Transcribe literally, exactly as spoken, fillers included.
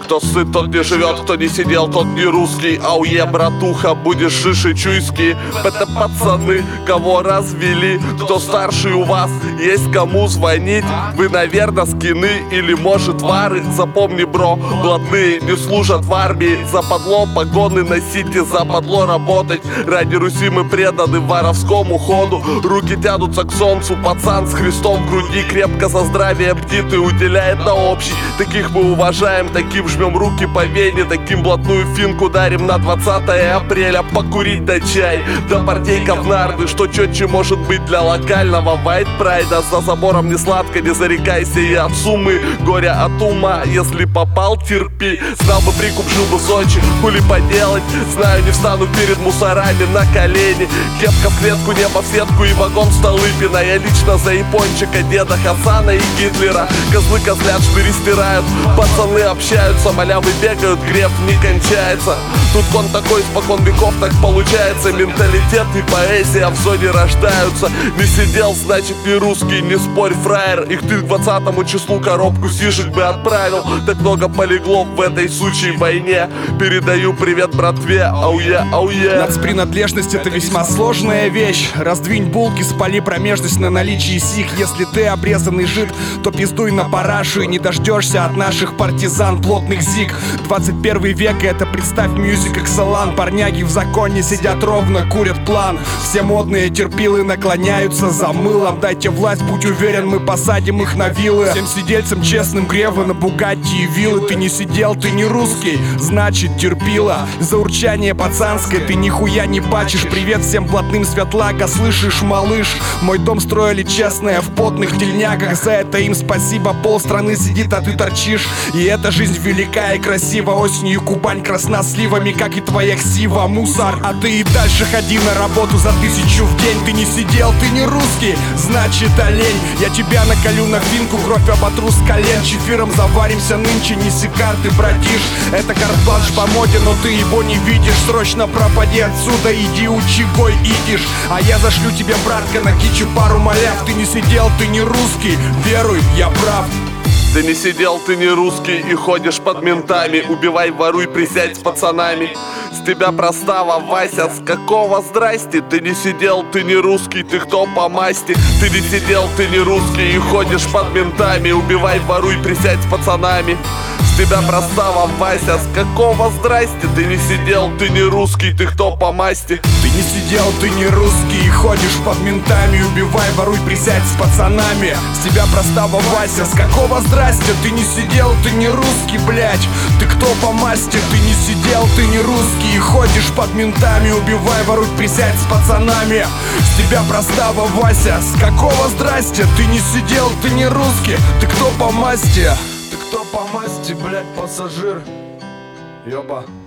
Кто сыт, тот не живет, кто не сидел, тот не русский. Ауе, братуха, будешь шиши чуйский. Это пацаны, кого развели. Кто старший у вас, есть кому звонить. Вы, наверное, скины или, может, вары. Запомни, бро, блатные не служат в армии. Западло погоны носите, западло работать. Ради Руси мы преданы воровскому ходу. Руки тянутся к солнцу, пацан с Христом в груди. Крепко за здравие бдит и уделяет на общий. Таких мы уважаем, таким жмем руки по вене. Таким блатную финку дарим на двадцатое апреля. Покурить да чай, да партейка в нарды. Что четче может быть для локального вайт прайда. За забором не сладко, не зарекайся и от суммы. Горя от ума, если попал, терпи. Знал бы прикуп, жил бы в Сочи, хули поделать. Знаю, не встану перед мусорами на колени. Кепка в клетку, небо в сетку и вагон в Столыпино. Я лично за япончика, деда Хасана и Гитлера. Козлы козлят, штыри стирают, пацаны общаются, малявы бегают, греф не кончается. Тут кон такой, испокон веков так получается. Менталитет и поэзия в зоне рождаются. Не сидел, значит не русский, не спорь, фраер. Их ты к двадцатому числу коробку сишек бы отправил. Так много полегло в этой сучьей войне. Передаю привет братве, ауе, ауе. Нацпринадлежность — это весьма сложная вещь. Раздвинь булки, спали промежность на наличии сих. Если ты обрезанный жид, то пиздуй на парашу и не дождешься от наших партизан плотных зиг. двадцать первый век — это, представь, мьюзик экселан. Парняги в законе сидят ровно, курят план. Все модные терпилы наклоняются за мылом. Дайте власть, будь уверен, мы посадим их на виллы. Всем сидельцам честным гревы на Бугатти и виллы. Ты не сидел, ты не русский, значит терпила. За урчание пацанское ты нихуя не бачишь. Привет всем блатным Светлака, слышишь, малыш? Мой дом строили честные в потных дельняках. За это им спасибо, полстраны сидит, а ты торчишь. И эта жизнь велика и красива. Осенью Кубань красна сливами, как и твоя ксива, мусор. А ты и дальше ходи на работу за тысячу в день. Ты не сидел, ты не русский, значит олень. Я тебя наколю на финку, кровь оботру с колен. Чефиром заваримся нынче, неси карты, братиш. Это карт-бланш по моде, но ты его не видишь. Срочно пропади отсюда, иди учи гой идиш. А я зашлю тебе, братка, на кичу пару маляв. Ты не сидел, ты не русский, веруй, я прав. Ты не сидел, ты не русский и ходишь под ментами. Убивай, воруй, присядь с пацанами. С тебя простава, Вася, с какого здрасте? Ты не сидел, ты не русский, ты кто по масти? Ты не сидел, ты не русский и ходишь под ментами. Убивай, воруй, присядь с пацанами. С тебя простава, Вася, с какого здрасте? Ты не сидел, ты не русский, ты кто по масти? Ты не сидел, ты не русский и ходишь под ментами. Убивай, воруй, присядь с пацанами. С тебя простава, Вася, с какого здрасте? Ты не сидел, ты не русский, блять. Ты кто по масти? Ты не сидел, ты не русский и ходишь под ментами. Убивай, воруй, присядь с пацанами. С тебя простава, Вася, с какого здрасте? Ты не сидел, ты не русский, ты кто по масти? Ты кто по масти, блять, пассажир? Ёба.